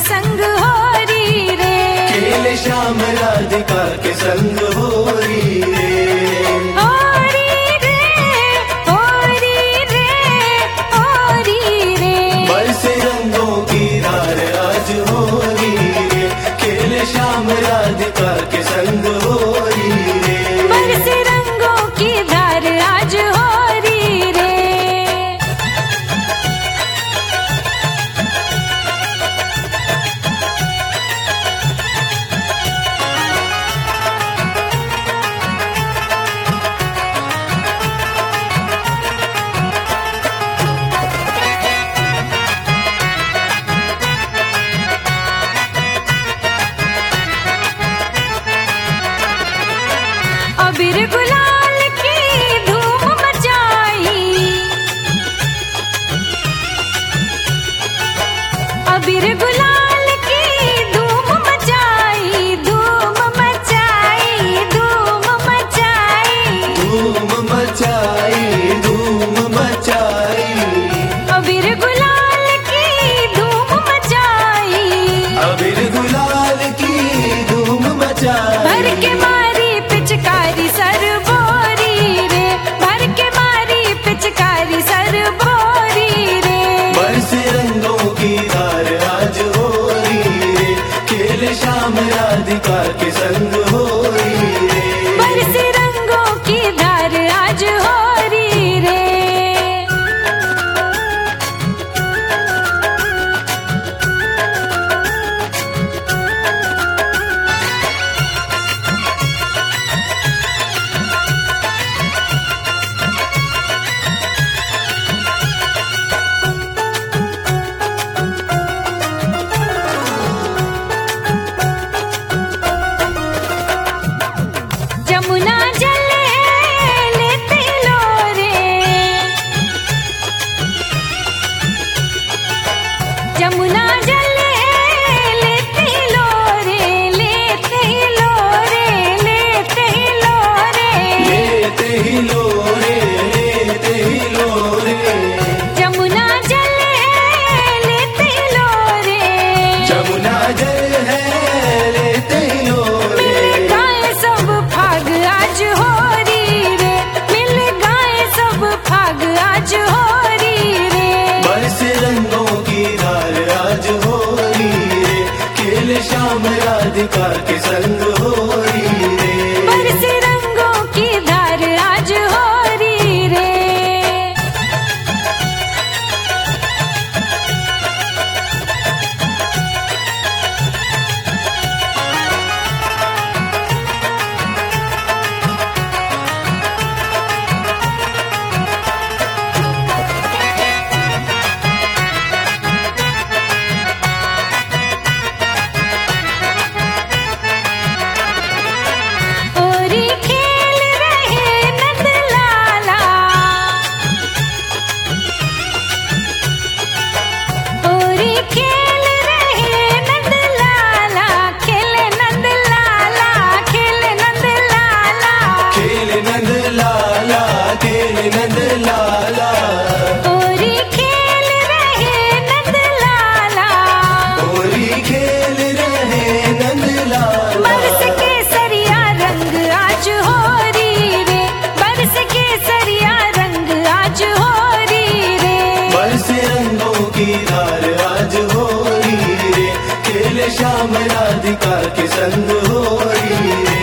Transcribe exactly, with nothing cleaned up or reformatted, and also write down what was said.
संग होरी रे, खेले श्याम राधिका के संग होरी रे। होरी रे, होरी रे, होरी रे, बरसे रंगों की धार आज होरी रे, खेले श्याम राधिका के संग होरी रे। बरसे रंगों की धार आज होरी रे। अबीर गुलाल की धूम मचाई, अबीर गुलाल की धूम मचाई, धूम मचाई, धूम मचाई, धूम मचाई, धूम मचाई, अबीर गुलाल की धूम मचाई, अबीर गुलाल की धूम मचाई। भर के मारी पिचकारी सर बोरी रे, भर के मारी पिचकारी सर बोरी रे। बरसे रंगों की धार आज होरी रे, खेले श्याम राधिका के संग होरी रे। बरसे रंगों की धार आज होरी रे। जमुना जल लेते लोरे, जमुना जल लेते लोरे, लेते लोरे, लेते लोरे, लेते ही लोरे, लेते ही लोरे, जमुना जल लेते लोरे। जमुना जल है लेते ही लोरे। मिल गाए सब फाग आज होरी रे, मिल गाए सब फाग आज होरी रे। बरसे रंगों की धार आज होरी रे, खेले श्याम राधिका के संग होरी रे। बरसे रंगों की धार आज होरी रे। होरी खेल रहे नंद लाला, होरी खेल रहे नंद लाला, खेले नंद लाला, खेले नंद लाला, खेले नंद लाला, खेले नंद लाला, होरी खेल रहे नंद लाला। होरी खेल रहे नंद लाला। बरस के सरिया रंग आज होरी रे, बरस के सरिया रंग आज होरी रे। बरसे रंगों की धार आज होरी रे, खेले श्याम राधिका के संग होरी रे।